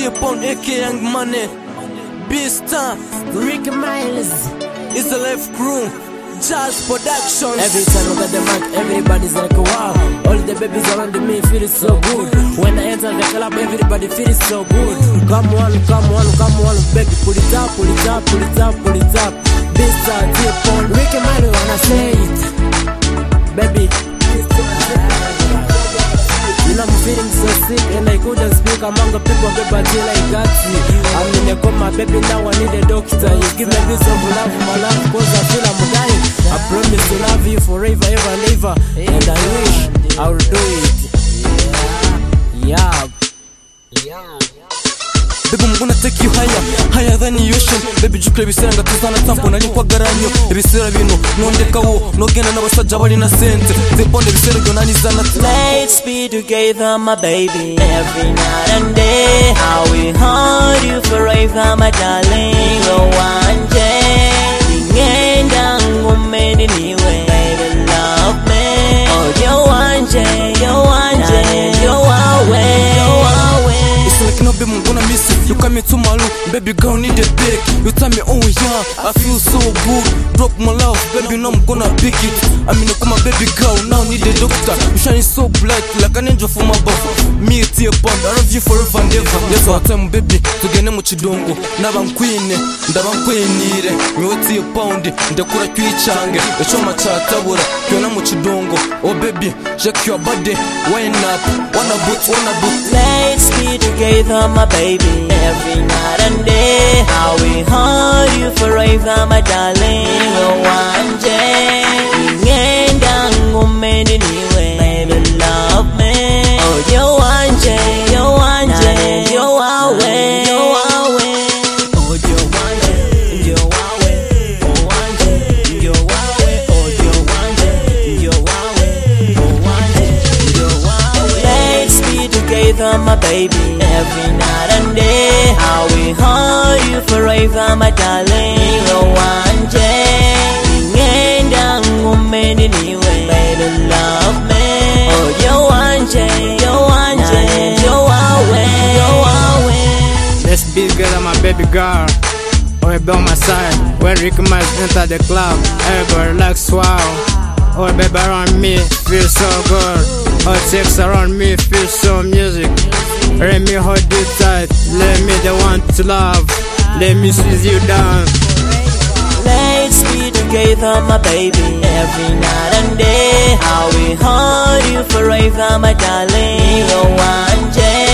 T-Pound aka Young Money, Beastar, Ricky Miles, it's the Life Crew, Jazz Productions. Every time I got the mic, everybody's like wow. All the babies around me feel it so good. When I enter the club, everybody feels so good. Come on, come on, come on, baby, put it up, put it up, put it up, put it up. Beastar, T-Pound, Ricky Miles, wanna say it, baby. You know I'm feeling so sick and I couldn't speak among the people, baby, till I got you. I'm in a coma, baby, now I need a doctor. You give me this of love, my love, cause I feel I'm dying. I promise to love you forever, ever and ever, and I wish I will do it. Yeah. Baby, I'm gonna take you higher, higher than the ocean. Baby, jukle bisanga tuzana tampo nari kwa garanyo. Ebisera bino nondekawo nogenda n'abasajja bali na sente. Zeponde bisera byo nanizana. Let's be together, my baby, every night and day. I will hold you forever, my darling. Oh, one day, ngenda ngumeni niwe, baby, love me. Oh, you're one day, you're one day, you're away, you're away. It's like no baby, I'm gonna miss you. You come into my room, baby girl, need a break. You tell me, oh yeah, I feel so good. Drop my love, baby, now I'm gonna pick it. I mean, come on, baby girl, now need a doctor. You shine so bright, like an angel from above. Me a T-Pound, I love you forever and ever. Yes, I tell me, baby, tugende mu kidongo. Ndaba nkwine, ndaba nkwenire. Nyowe T-Pound, ndakura kwichange. Echoma chatabura, kyona mu kidongo. Oh baby, shake your body, wind up, wanna boot. Let's be together, my baby, every night and day. I will hold you forever, my darling. Oh, one day, ngenda ngumeni niwe, baby, love me. Oh, you're one day, you're one day, you're away, you're away. Oh, you're one day, you're away. Oh, one day, you're away. Oh, you're one day, you're away. Oh, one day, you're away. Let's be together, my baby, every night and day. I will hold you forever, my darling. Oh, one day, ngenda ngumeni niwe, baby, love me. Oh, you're one day, you're one day, you're away, you're away. Let's be together, my baby girl. Oh, be on my side. When Ricky Miles enter the club, everybody relax, wow. Oh, baby around me, feel so good. Oh, chicks around me, feel so music. Let me hold you tight, let me the one to love. Let me squeeze you down. Let's be together, my baby, every night and day. I will hold you forever, my darling. Oh, one day.